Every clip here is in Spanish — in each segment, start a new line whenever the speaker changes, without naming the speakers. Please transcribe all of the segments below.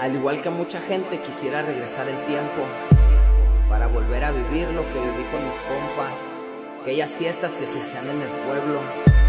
Al igual que mucha gente quisiera regresar el tiempo para volver a vivir lo que viví con mis compas, aquellas fiestas que se hacían en el pueblo,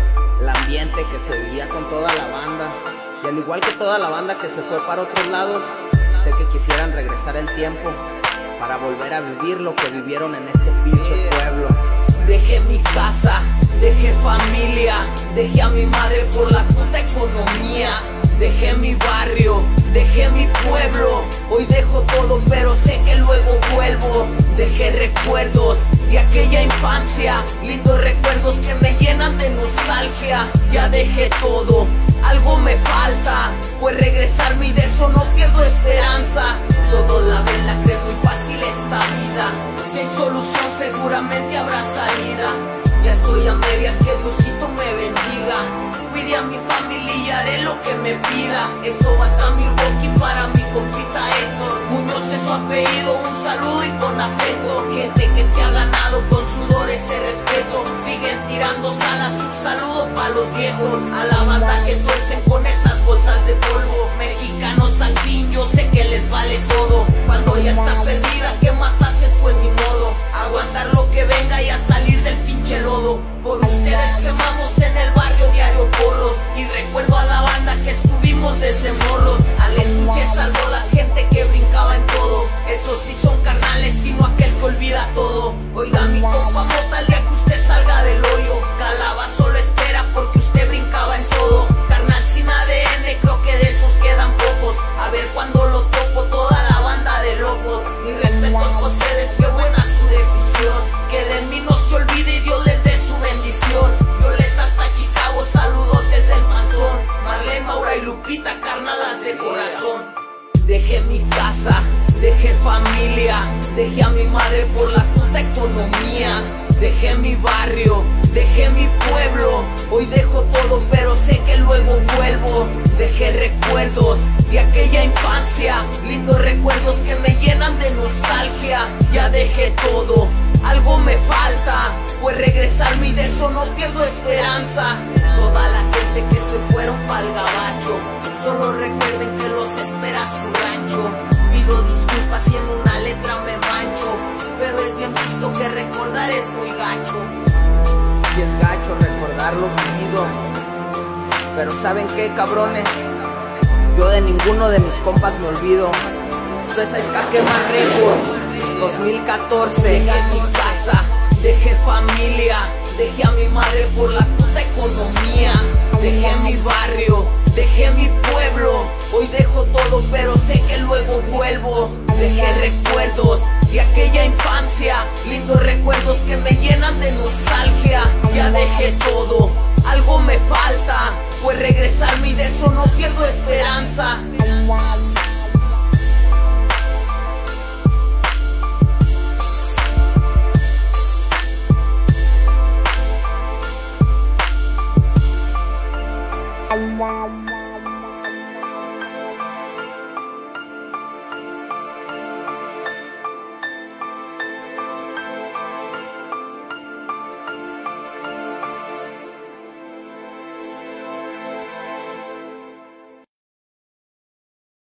el ambiente que se vivía con toda la banda. Y al igual que toda la banda que se fue para otros lados, sé que quisieran regresar el tiempo para volver a vivir lo que vivieron en este pinche pueblo.
Dejé mi casa, dejé familia, dejé a mi madre por la puta economía. Dejé mi barrio, dejé mi pueblo, hoy dejo todo pero sé que luego vuelvo. Dejé recuerdos de aquella infancia, lindos recuerdos que me llenan de nostalgia. Ya dejé todo, algo me falta, pues regresarme y de eso no pierdo esperanza. Todos la ven, la creen muy fácil esta vida, si hay solución seguramente habrá salida. Ya estoy a medias, que Diosito me bendiga, cuide a mi familia y haré lo que me pida. Esto va hasta mi Rocky para mi compita Héctor Muñoz es su apellido, un saludo y con afecto. Gente que se ha ganado con sudor ese respeto, siguen tirando salas, un saludo para los viejos. A la banda que suelten con estas bolsas de polvo, mexicanos al fin yo sé que les vale todo. Cuando ya está perdida, ¿qué más haces? Pues ni modo, aguantar lo que venga y a salir del pinche lodo. Por ustedes quemamos en el barrio diario porros, y recuerdo a la banda que estuvimos desde morros. Al estuche salvó la gente que brincaba en todo, esos sí son carnales, sino aquel que olvida todo. Oiga mi compa Mota, el día que usted salga del hoyo, Calaba solo espera porque usted brincaba en todo. Carnal sin ADN, creo que de esos quedan pocos, a ver cuando los topo toda la banda de locos. Mi respeto a ustedes, qué buena su decisión, que de mí no se olvide y Dios les dé su bendición. Violeta hasta Chicago, saludos desde el panzón, Marlene, Maura y Lupita, carnalas de corazón. Dejé mi casa, dejé familia, dejé a mi madre por la puta economía. Dejé mi barrio, dejé mi pueblo, hoy dejo todo pero sé que luego vuelvo. Dejé recuerdos de aquella infancia, lindos recuerdos que me llenan de nostalgia. Ya dejé todo, algo me falta, pues regresarme y de eso no pierdo esperanza. Toda la gente que se fueron pa'l gabacho, solo recuerden que los espera su rancho. Pido disculpas si en una letra me mancho, pero es bien visto que recordar es muy gacho.
Si es gacho recordar lo vivido, pero ¿saben qué, cabrones? Yo de ninguno de mis compas me olvido. Esto es el Jaque Más Records 2014.
Dejé mi casa, dejé familia, dejé a mi madre por la puta economía. Dejé mi barrio, dejé mi pueblo, hoy dejo todo pero sé que luego vuelvo. Dejé recuerdos de aquella infancia, lindos recuerdos que me llenan de nostalgia. Ya dejé todo, algo me falta, pues regresarme y de eso no pierdo esperanza.